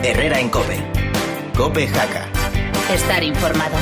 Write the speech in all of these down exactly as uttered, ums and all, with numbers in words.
Herrera en COPE. COPE Jaca. Estar informado.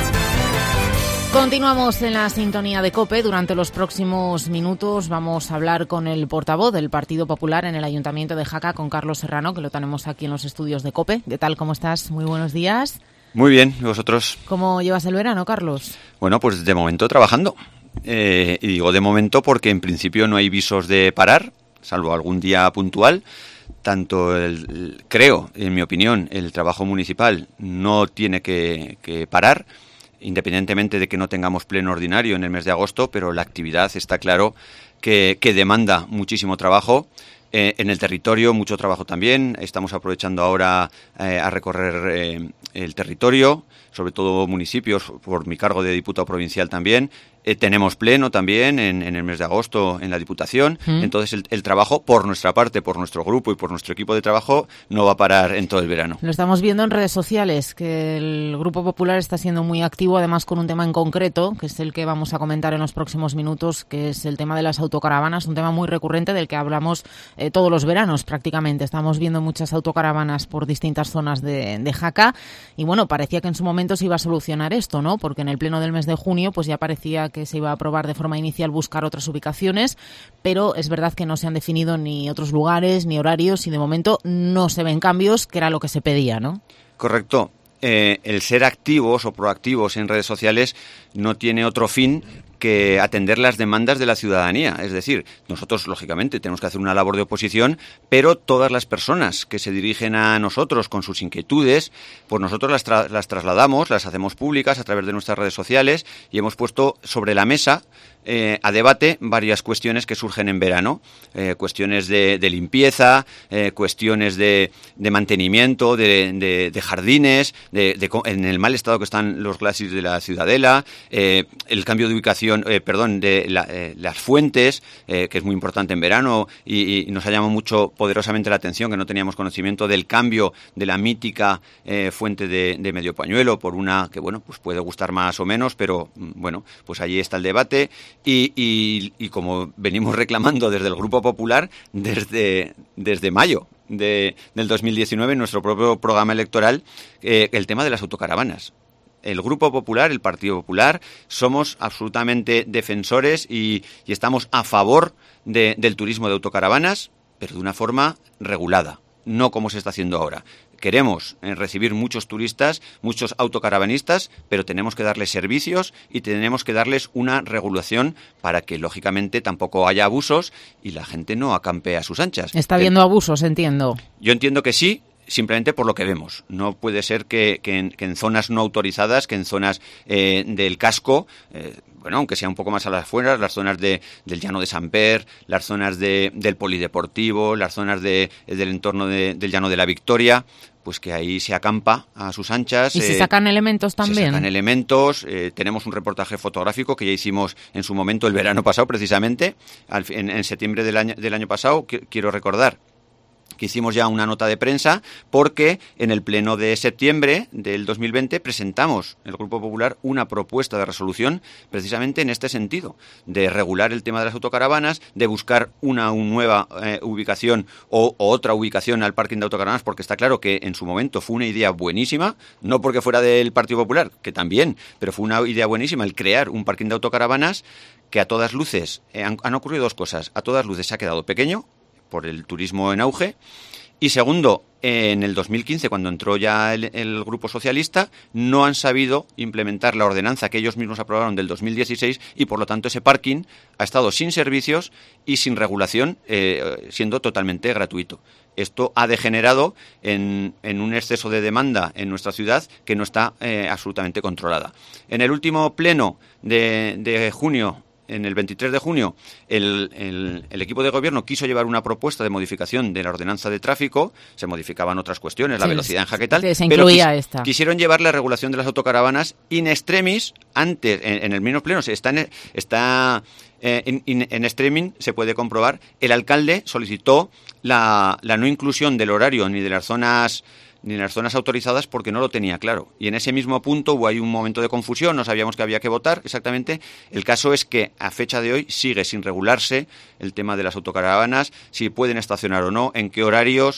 Continuamos en la sintonía de COPE. Durante los próximos minutos vamos a hablar con el portavoz del Partido Popular en el Ayuntamiento de Jaca, con Carlos Serrano, que lo tenemos aquí en los estudios de COPE. ¿Qué tal? ¿Cómo estás? Muy buenos días. Muy bien, ¿y vosotros? ¿Cómo llevas el verano, Carlos? Bueno, pues de momento trabajando. Eh, y digo de momento porque en principio no hay visos de parar, salvo algún día puntual. Tanto, el, el, creo, en mi opinión, el trabajo municipal no tiene que, que parar, independientemente de que no tengamos pleno ordinario en el mes de agosto, pero la actividad está claro que, que demanda muchísimo trabajo. Eh, en el territorio, mucho trabajo también. Estamos aprovechando ahora eh, a recorrer eh, el territorio, sobre todo municipios, por mi cargo de diputado provincial también. Eh, tenemos pleno también en, en el mes de agosto en la Diputación. Mm. Entonces el, el trabajo por nuestra parte, por nuestro grupo y por nuestro equipo de trabajo no va a parar en todo el verano. Lo estamos viendo en redes sociales, que el Grupo Popular está siendo muy activo, además con un tema en concreto, que es el que vamos a comentar en los próximos minutos, que es el tema de las autocaravanas, un tema muy recurrente del que hablamos eh, todos los veranos prácticamente. Estamos viendo muchas autocaravanas por distintas zonas de, de Jaca y bueno, parecía que en su momento se iba a solucionar esto, ¿no? Porque en el pleno del mes de junio pues ya parecía que se iba a aprobar de forma inicial buscar otras ubicaciones, pero es verdad que no se han definido ni otros lugares ni horarios y de momento no se ven cambios, que era lo que se pedía, ¿no? Correcto. Eh, el ser activos o proactivos en redes sociales no tiene otro fin que atender las demandas de la ciudadanía. Es decir, nosotros, lógicamente, tenemos que hacer una labor de oposición, pero todas las personas que se dirigen a nosotros con sus inquietudes, pues nosotros las, tra- las trasladamos, las hacemos públicas a través de nuestras redes sociales y hemos puesto sobre la mesa eh, a debate varias cuestiones que surgen en verano. Eh, cuestiones de, de limpieza, eh, cuestiones de, de mantenimiento, de, de, de jardines, de, de, en el mal estado que están los glacis de la Ciudadela, eh, el cambio de ubicación Eh, perdón, de la, eh, las fuentes, eh, que es muy importante en verano y, y nos ha llamado mucho poderosamente la atención que no teníamos conocimiento del cambio de la mítica eh, fuente de, de Medio Pañuelo por una que, bueno, pues puede gustar más o menos, pero bueno, pues allí está el debate y, y, y como venimos reclamando desde el Grupo Popular desde, desde mayo de, del dos mil diecinueve en nuestro propio programa electoral, eh, el tema de las autocaravanas. El Grupo Popular, el Partido Popular, somos absolutamente defensores y, y estamos a favor de, del turismo de autocaravanas, pero de una forma regulada, no como se está haciendo ahora. Queremos eh, recibir muchos turistas, muchos autocaravanistas, pero tenemos que darles servicios y tenemos que darles una regulación para que, lógicamente, tampoco haya abusos y la gente no acampe a sus anchas. Está habiendo abusos, entiendo. Yo entiendo que sí. Simplemente por lo que vemos. No puede ser que, que, en, que en zonas no autorizadas, que en zonas eh, del casco, eh, bueno, aunque sea un poco más a las afueras, las zonas de, del Llano de Samper, las zonas de, del Polideportivo, las zonas de, del entorno de, del Llano de la Victoria, pues que ahí se acampa a sus anchas. ¿Y se eh, sacan elementos también? Se sacan elementos. Eh, tenemos un reportaje fotográfico que ya hicimos en su momento el verano pasado, precisamente, al, en, en septiembre del año, del año pasado, que, quiero recordar. Que hicimos ya una nota de prensa porque en el pleno de septiembre del dos mil veinte presentamos el Grupo Popular una propuesta de resolución precisamente en este sentido, de regular el tema de las autocaravanas, de buscar una, una nueva eh, ubicación o, o otra ubicación al parking de autocaravanas, porque está claro que en su momento fue una idea buenísima, no porque fuera del Partido Popular, que también, pero fue una idea buenísima el crear un parking de autocaravanas que a todas luces, eh, han, han ocurrido dos cosas, a todas luces se ha quedado pequeño, por el turismo en auge, y segundo, en el dos mil quince, cuando entró ya el, el Grupo Socialista, no han sabido implementar la ordenanza que ellos mismos aprobaron del dos mil dieciséis y, por lo tanto, ese parking ha estado sin servicios y sin regulación, eh, siendo totalmente gratuito. Esto ha degenerado en, en un exceso de demanda en nuestra ciudad que no está eh, absolutamente controlada. En el último pleno de, de junio, en el veintitrés de junio, el, el, el equipo de gobierno quiso llevar una propuesta de modificación de la ordenanza de tráfico, se modificaban otras cuestiones, la sí, velocidad en Jaca y tal, se pero quis, esta. quisieron llevar la regulación de las autocaravanas in extremis, antes, en, en el mismo pleno, está, en, está eh, en, en, en streaming, se puede comprobar, el alcalde solicitó la, la no inclusión del horario ni de las zonas ni en las zonas autorizadas porque no lo tenía claro. Y en ese mismo punto hubo ahí un momento de confusión, no sabíamos que había que votar exactamente. El caso es que a fecha de hoy sigue sin regularse el tema de las autocaravanas, si pueden estacionar o no, en qué horarios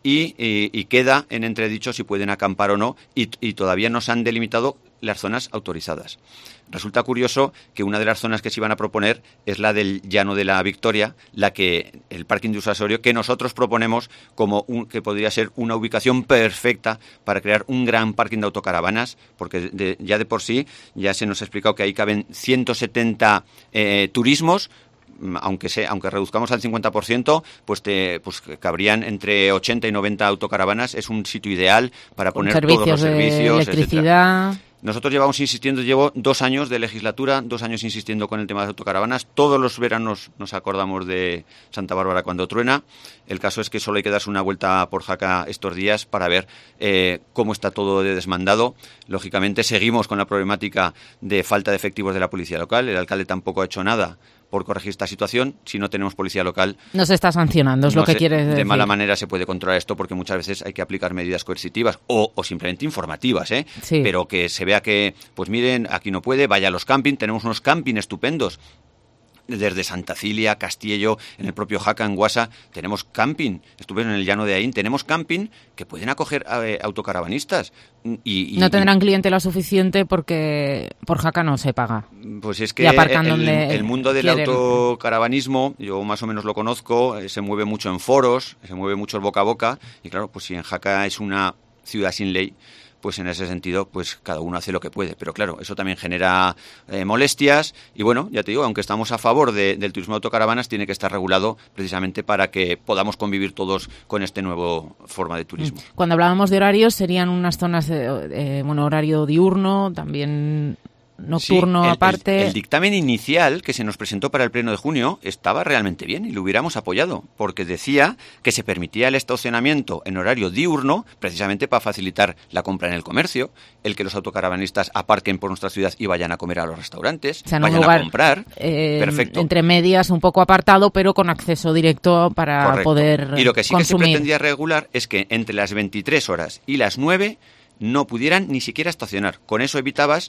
y, y, y queda en entredicho si pueden acampar o no, y, y todavía no se han delimitado las zonas autorizadas. Resulta curioso que una de las zonas que se iban a proponer es la del Llano de la Victoria, la que el parking de Usasorio, que nosotros proponemos como un, que podría ser una ubicación perfecta para crear un gran parking de autocaravanas, porque de, ya de por sí ya se nos ha explicado que ahí caben ciento setenta eh, turismos. Aunque sea, aunque reduzcamos al cincuenta por ciento, pues te pues cabrían entre ochenta y noventa autocaravanas. Es un sitio ideal para poner todos los servicios, electricidad. etcétera. Nosotros llevamos insistiendo, llevo dos años de legislatura, dos años insistiendo con el tema de las autocaravanas. Todos los veranos nos acordamos de Santa Bárbara cuando truena. El caso es que solo hay que darse una vuelta por Jaca estos días para ver eh, cómo está todo de desmandado. Lógicamente seguimos con la problemática de falta de efectivos de la policía local. El alcalde tampoco ha hecho nada por corregir esta situación. Si no tenemos policía local... No se está sancionando, es no lo que se, quieres decir. De mala manera se puede controlar esto porque muchas veces hay que aplicar medidas coercitivas o, o simplemente informativas, ¿eh? Sí. Pero que se vea que, pues miren, aquí no puede, vaya a los camping, tenemos unos camping estupendos. Desde Santa Cilia, Castillo, en el propio Jaca, en Guasa, tenemos camping. Estuve en el Llano de Aín, tenemos camping que pueden acoger eh, autocaravanistas. Y, y, no tendrán clientela suficiente porque por Jaca no se paga. Pues es que el, donde el mundo del quieren. autocaravanismo, yo más o menos lo conozco, eh, se mueve mucho en foros, se mueve mucho el boca a boca. Y claro, pues si en Jaca es una ciudad sin ley, pues en ese sentido, pues cada uno hace lo que puede. Pero claro, eso también genera eh, molestias y bueno, ya te digo, aunque estamos a favor de, del turismo de autocaravanas, tiene que estar regulado precisamente para que podamos convivir todos con este nuevo forma de turismo. Cuando hablábamos de horarios, serían unas zonas, de, eh, bueno, horario diurno, también... nocturno sí, el, aparte. El, el dictamen inicial que se nos presentó para el pleno de junio estaba realmente bien y lo hubiéramos apoyado, porque decía que se permitía el estacionamiento en horario diurno precisamente para facilitar la compra en el comercio, el que los autocaravanistas aparquen por nuestra ciudad y vayan a comer a los restaurantes, o sea, vayan un lugar, a comprar. Eh, Perfecto. Entre medias, un poco apartado, pero con acceso directo para Correcto. poder Y lo que sí consumir. que se pretendía regular es que entre las veintitrés horas y las nueve no pudieran ni siquiera estacionar. Con eso evitabas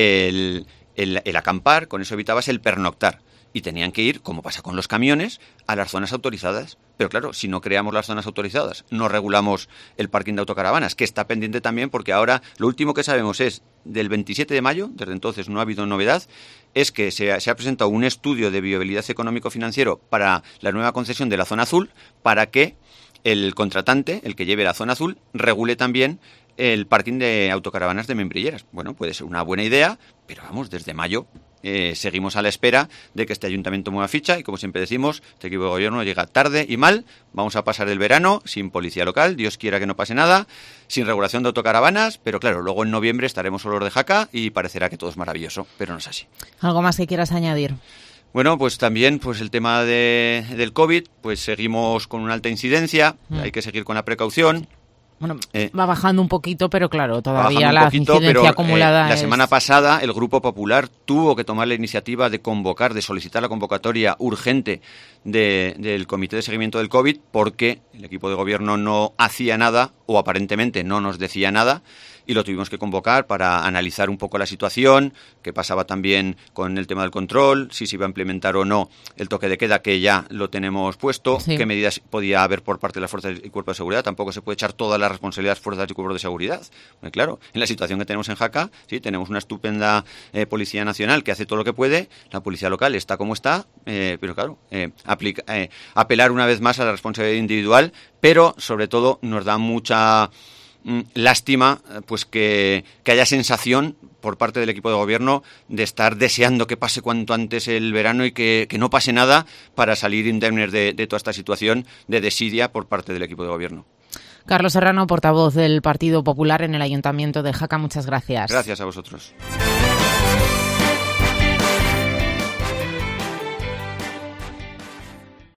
el, el, el acampar, con eso evitabas el pernoctar. Y tenían que ir, como pasa con los camiones, a las zonas autorizadas. Pero claro, si no creamos las zonas autorizadas, no regulamos el parking de autocaravanas, que está pendiente también porque ahora lo último que sabemos es del veintisiete de mayo, desde entonces no ha habido novedad, es que se ha, se ha presentado un estudio de viabilidad económico-financiero para la nueva concesión de la zona azul, para que el contratante, el que lleve la zona azul, regule también el parking de autocaravanas de membrilleras. Bueno, puede ser una buena idea, pero vamos, desde mayo eh, seguimos a la espera de que este ayuntamiento mueva ficha y, como siempre decimos, este equipo de gobierno llega tarde y mal. Vamos a pasar el verano sin policía local, Dios quiera que no pase nada, sin regulación de autocaravanas, pero claro, luego en noviembre estaremos solos de Jaca y parecerá que todo es maravilloso, pero no es así. ¿Algo más que quieras añadir? Bueno, pues también pues el tema de, del COVID, pues seguimos con una alta incidencia, mm. hay que seguir con la precaución. Bueno, eh, va bajando un poquito, pero claro, todavía la poquito, incidencia pero, acumulada eh, La es... semana pasada el Grupo Popular tuvo que tomar la iniciativa de convocar, de solicitar la convocatoria urgente de, del Comité de Seguimiento del COVID porque el equipo de gobierno no hacía nada o aparentemente no nos decía nada y lo tuvimos que convocar para analizar un poco la situación, qué pasaba también con el tema del control, si se iba a implementar o no el toque de queda, que ya lo tenemos puesto, sí. qué medidas podía haber por parte de las fuerzas y cuerpos de seguridad. Tampoco se puede echar toda la responsabilidad a las fuerzas y cuerpos de seguridad. Muy claro, en la situación que tenemos en Jaca, sí, tenemos una estupenda eh, Policía Nacional que hace todo lo que puede, la policía local está como está, eh, pero claro, eh, aplica, eh, apelar una vez más a la responsabilidad individual, pero sobre todo nos da mucha... lástima pues que, que haya sensación por parte del equipo de gobierno de estar deseando que pase cuanto antes el verano y que, que no pase nada para salir indemnes de, de toda esta situación de desidia por parte del equipo de gobierno. Carlos Serrano, portavoz del Partido Popular en el Ayuntamiento de Jaca, muchas gracias. Gracias a vosotros.